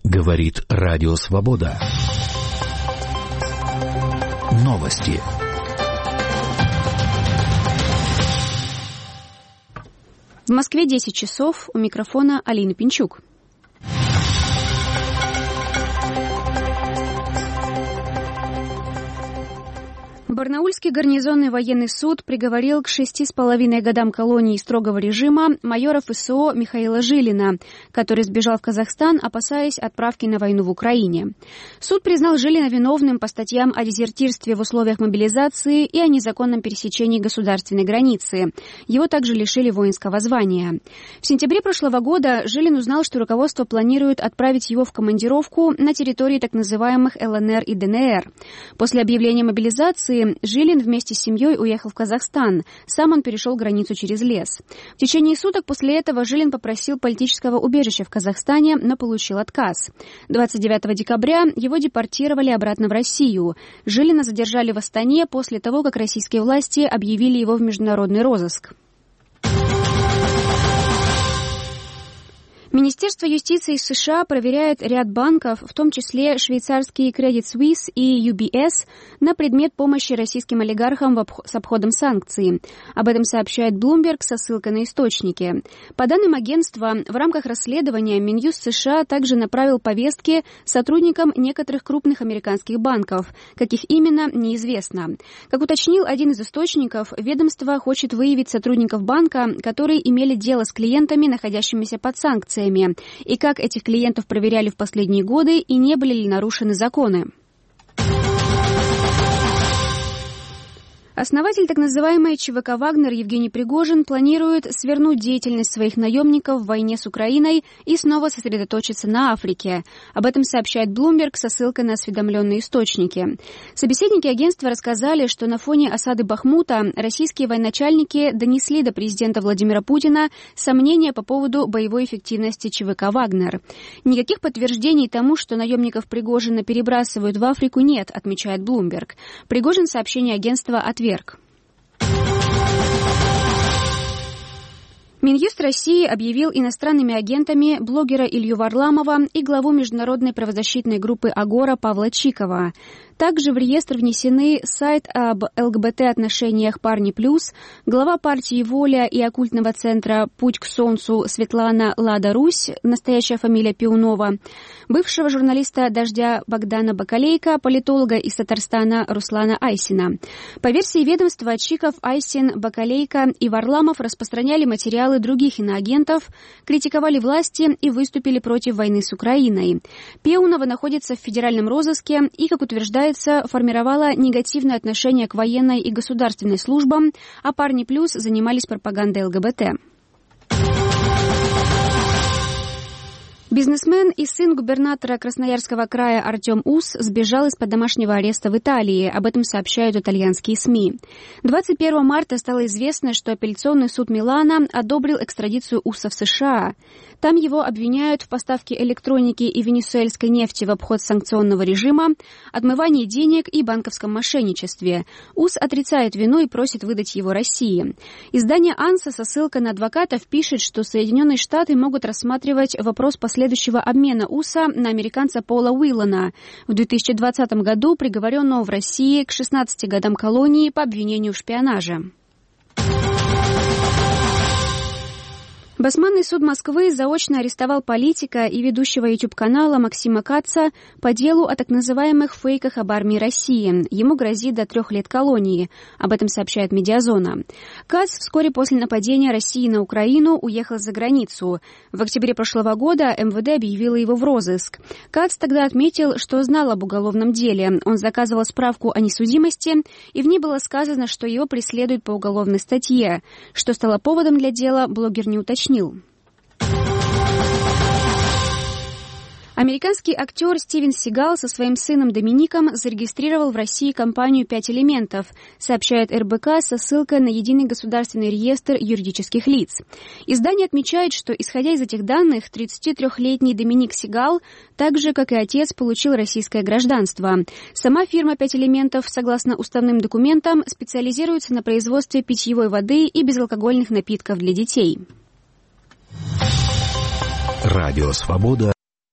Говорит Радио Свобода. Новости. В Москве 10 часов. У микрофона Алина Пинчук. Барнаульский гарнизонный военный суд приговорил к 6,5 годам колонии строгого режима майора ФСО Михаила Жилина, который сбежал в Казахстан, опасаясь отправки на войну в Украине. Суд признал Жилина виновным по статьям о дезертирстве в условиях мобилизации и о незаконном пересечении государственной границы. Его также лишили воинского звания. В сентябре прошлого года Жилин узнал, что руководство планирует отправить его в командировку на территории так называемых ЛНР и ДНР. После объявления мобилизации Жилин вместе с семьей уехал в Казахстан. Сам он перешел границу через лес. В течение суток после этого Жилин попросил политического убежища в Казахстане, но получил отказ. 29 декабря его депортировали обратно в Россию. Жилина задержали в Астане после того, как российские власти объявили его в международный розыск. Министерство юстиции США проверяет ряд банков, в том числе швейцарские Credit Suisse и UBS, на предмет помощи российским олигархам с обходом санкций. Об этом сообщает Bloomberg со ссылкой на источники. По данным агентства, в рамках расследования Минюст США также направил повестки сотрудникам некоторых крупных американских банков. Каких именно, неизвестно. Как уточнил один из источников, ведомство хочет выявить сотрудников банка, которые имели дело с клиентами, находящимися под санкциями, и как этих клиентов проверяли в последние годы и не были ли нарушены законы. Основатель так называемой ЧВК «Вагнер» Евгений Пригожин планирует свернуть деятельность своих наемников в войне с Украиной и снова сосредоточиться на Африке. Об этом сообщает Bloomberg со ссылкой на осведомленные источники. Собеседники агентства рассказали, что на фоне осады Бахмута российские военачальники донесли до президента Владимира Путина сомнения по поводу боевой эффективности ЧВК «Вагнер». Никаких подтверждений тому, что наемников Пригожина перебрасывают в Африку, нет, отмечает Bloomberg. Пригожин сообщение агентства отверг. Минюст России объявил иностранными агентами блогера Илью Варламова и главу международной правозащитной группы «Агора» Павла Чикова. Также в реестр внесены сайт об ЛГБТ-отношениях «Парни плюс», глава партии «Воля» и оккультного центра «Путь к солнцу» Светлана Лада Русь, настоящая фамилия Пиунова, бывшего журналиста «Дождя» Богдана Бакалейка, политолога из Татарстана Руслана Айсина. По версии ведомства, Чиков, Айсин, Бакалейка и Варламов распространяли материалы других иноагентов, критиковали власти и выступили против войны с Украиной. Пиунова находится в федеральном розыске и, как утверждается, формировала негативное отношение к военной и государственной службам, а «Парни плюс» занимались пропагандой ЛГБТ. Бизнесмен и сын губернатора Красноярского края Артем Ус сбежал из-под домашнего ареста в Италии. Об этом сообщают итальянские СМИ. 21 марта стало известно, что апелляционный суд Милана одобрил экстрадицию Уса в США. Там его обвиняют в поставке электроники и венесуэльской нефти в обход санкционного режима, отмывании денег и банковском мошенничестве. Ус отрицает вину и просит выдать его России. Издание «Анса» со ссылкой на адвокатов пишет, что Соединенные Штаты могут рассматривать вопрос последующего обмена Уса на американца Пола Уиллана, в 2020 году приговоренного в России к 16 годам колонии по обвинению в шпионаже. Басманный суд Москвы заочно арестовал политика и ведущего YouTube-канала Максима Каца по делу о так называемых фейках об армии России. Ему грозит до 3 лет колонии. Об этом сообщает «Медиазона». Кац вскоре после нападения России на Украину уехал за границу. В октябре прошлого года МВД объявило его в розыск. Кац тогда отметил, что знал об уголовном деле. Он заказывал справку о несудимости, и в ней было сказано, что его преследуют по уголовной статье. Что стало поводом для дела, блогер не уточнил. Американский актер Стивен Сигал со своим сыном Домиником зарегистрировал в России компанию «5 элементов», сообщает РБК со ссылкой на Единый государственный реестр юридических лиц. Издание отмечает, что, исходя из этих данных, 33-летний Доминик Сигал, так же, как и отец, получил российское гражданство. Сама фирма «5 элементов», согласно уставным документам, специализируется на производстве питьевой воды и безалкогольных напитков для детей. Радио «Свобода».